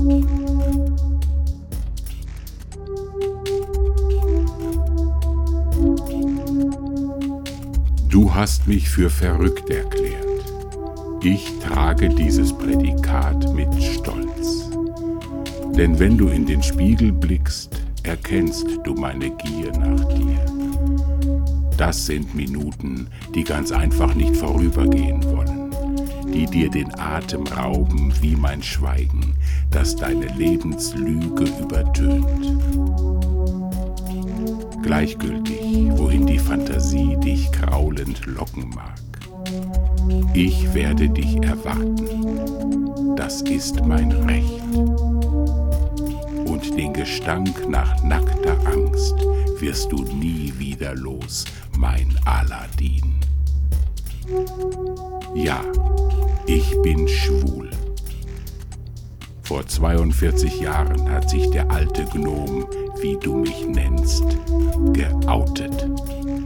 Du hast mich für verrückt erklärt. Ich trage dieses Prädikat mit Stolz. Denn wenn du in den Spiegel blickst, erkennst du meine Gier nach dir. Das sind Minuten, die ganz einfach nicht vorübergehen wollen, die dir den Atem rauben wie mein Schweigen, das deine Lebenslüge übertönt. Gleichgültig, wohin die Fantasie dich kraulend locken mag. Ich werde dich erwarten. Das ist mein Recht. Und den Gestank nach nackter Angst wirst du nie wieder los, mein Aladdin. Ja, ich bin schwul. Vor 42 Jahren hat sich der alte Gnom, wie du mich nennst, geoutet.